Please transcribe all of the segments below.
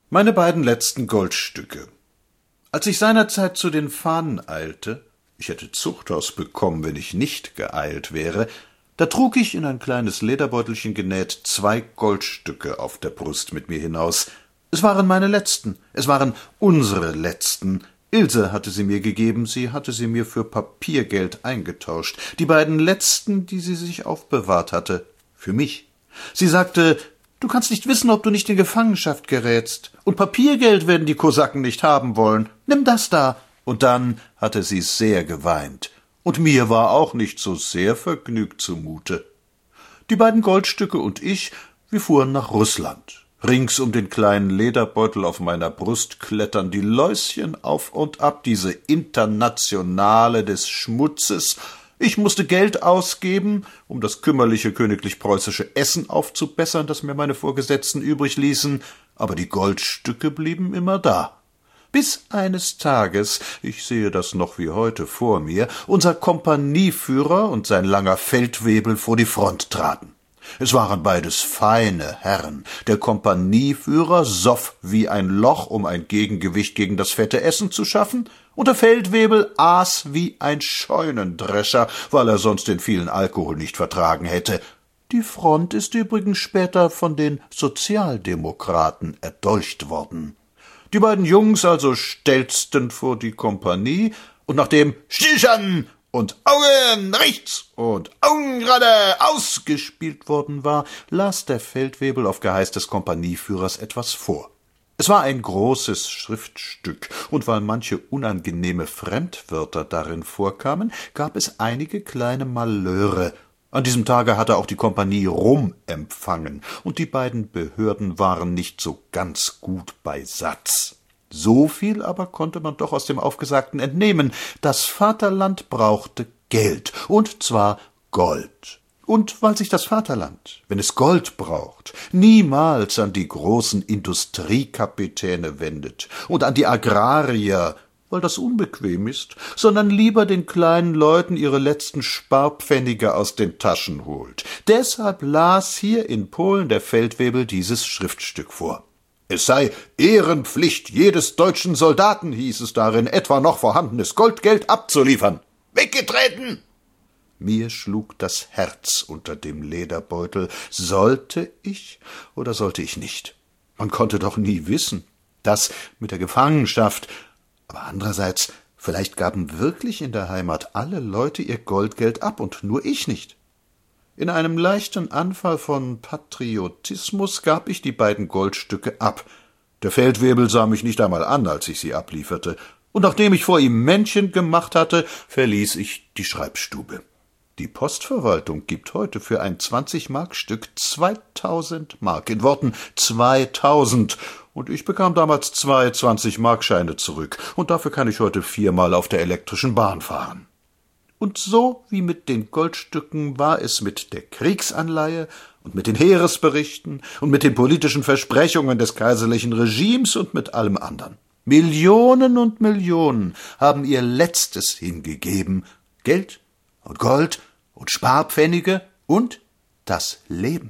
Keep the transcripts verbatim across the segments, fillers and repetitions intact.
Meine beiden letzten Goldstücke. Als ich seinerzeit zu den Fahnen eilte, ich hätte Zuchthaus bekommen, wenn ich nicht geeilt wäre, da trug ich in ein kleines Lederbeutelchen genäht zwei Goldstücke auf der Brust mit mir hinaus. Es waren meine letzten, es waren unsere letzten. Ilse hatte sie mir gegeben, sie hatte sie mir für Papiergeld eingetauscht, die beiden letzten, die sie sich aufbewahrt hatte, für mich. Sie sagte, »Du kannst nicht wissen, ob du nicht in Gefangenschaft gerätst. Und Papiergeld werden die Kosaken nicht haben wollen. Nimm das da.« Und dann hatte sie sehr geweint. Und mir war auch nicht so sehr vergnügt zumute. Die beiden Goldstücke und ich, wir fuhren nach Russland. Rings um den kleinen Lederbeutel auf meiner Brust klettern die Läuschen auf und ab, diese Internationale des Schmutzes. Ich musste Geld ausgeben, um das kümmerliche königlich-preußische Essen aufzubessern, das mir meine Vorgesetzten übrig ließen, aber die Goldstücke blieben immer da. Bis eines Tages, ich sehe das noch wie heute vor mir, unser Kompanieführer und sein langer Feldwebel vor die Front traten. Es waren beides feine Herren. Der Kompanieführer soff wie ein Loch, um ein Gegengewicht gegen das fette Essen zu schaffen, und der Feldwebel aß wie ein Scheunendrescher, weil er sonst den vielen Alkohol nicht vertragen hätte. Die Front ist übrigens später von den Sozialdemokraten erdolcht worden. Die beiden Jungs also stelzten vor die Kompanie, und nachdem »Stillstand« und »Augen rechts« und »Augen gerade« ausgespielt worden war, las der Feldwebel auf Geheiß des Kompanieführers etwas vor. Es war ein großes Schriftstück, und weil manche unangenehme Fremdwörter darin vorkamen, gab es einige kleine Malheure. An diesem Tage hatte auch die Kompanie Rum empfangen, und die beiden Behörden waren nicht so ganz gut beisatz. So viel aber konnte man doch aus dem Aufgesagten entnehmen: Das Vaterland brauchte Geld, und zwar Gold. Und weil sich das Vaterland, wenn es Gold braucht, niemals an die großen Industriekapitäne wendet und an die Agrarier, weil das unbequem ist, sondern lieber den kleinen Leuten ihre letzten Sparpfennige aus den Taschen holt. Deshalb las hier in Polen der Feldwebel dieses Schriftstück vor. Es sei Ehrenpflicht jedes deutschen Soldaten, hieß es darin, etwa noch vorhandenes Goldgeld abzuliefern. Weggetreten! Mir schlug das Herz unter dem Lederbeutel. Sollte ich oder sollte ich nicht? Man konnte doch nie wissen. Das mit der Gefangenschaft. Aber andererseits, vielleicht gaben wirklich in der Heimat alle Leute ihr Goldgeld ab und nur ich nicht. In einem leichten Anfall von Patriotismus gab ich die beiden Goldstücke ab. Der Feldwebel sah mich nicht einmal an, als ich sie ablieferte, und nachdem ich vor ihm Männchen gemacht hatte, verließ ich die Schreibstube. Die Postverwaltung gibt heute für ein zwanzig-Mark-Stück zweitausend Mark, in Worten zweitausend, und ich bekam damals zwei zwanzig-Mark-Scheine zurück, und dafür kann ich heute viermal auf der elektrischen Bahn fahren. Und so wie mit den Goldstücken war es mit der Kriegsanleihe und mit den Heeresberichten und mit den politischen Versprechungen des kaiserlichen Regimes und mit allem anderen. Millionen und Millionen haben ihr Letztes hingegeben, Geld und Gold und Sparpfennige und das Leben.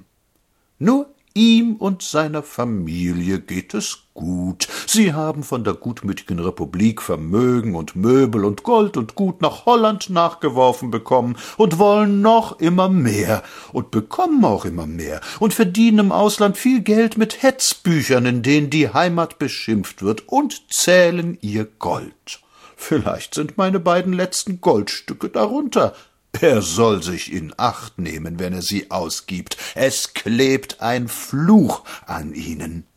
Nur ihm und seiner Familie geht es gut. Sie haben von der gutmütigen Republik Vermögen und Möbel und Gold und Gut nach Holland nachgeworfen bekommen und wollen noch immer mehr und bekommen auch immer mehr und verdienen im Ausland viel Geld mit Hetzbüchern, in denen die Heimat beschimpft wird, und zählen ihr Gold. Vielleicht sind meine beiden letzten Goldstücke darunter. Er soll sich in Acht nehmen, wenn er sie ausgibt. Es klebt ein Fluch an ihnen.